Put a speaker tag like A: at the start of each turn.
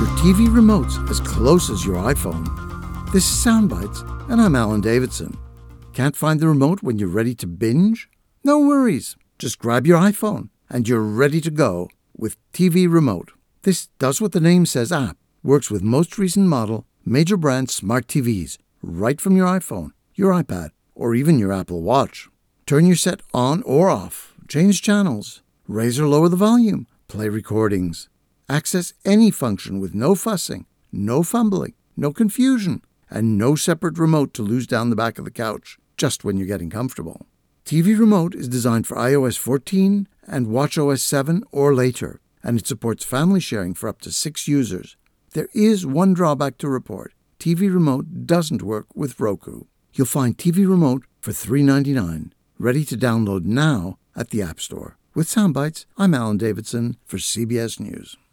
A: Your TV remote's as close as your iPhone. This is Soundbites, and I'm Alan Davidson. Can't find the remote when you're ready to binge? No worries. Just grab your iPhone, and you're ready to go with TV Remote. This does what the name says app. Works with most recent model, major brand smart TVs, right from your iPhone, your iPad, or even your Apple Watch. Turn your set on or off, change channels, raise or lower the volume, play recordings. Access any function with no fussing, no fumbling, no confusion, and no separate remote to lose down the back of the couch just when you're getting comfortable. TV Remote is designed for iOS 14 and watchOS 7 or later, and it supports family sharing for up to 6 users. There is one drawback to report. TV Remote doesn't work with Roku. You'll find TV Remote for $3.99, ready to download now at the App Store. With Soundbites, I'm Alan Davidson for CBS News.